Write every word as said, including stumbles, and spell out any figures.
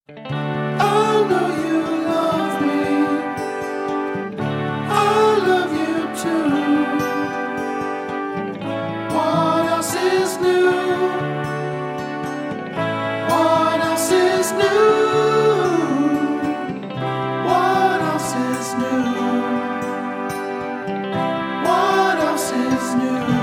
I know you love me. I love you too. What else is new? What else is new? What else is new? What else is new?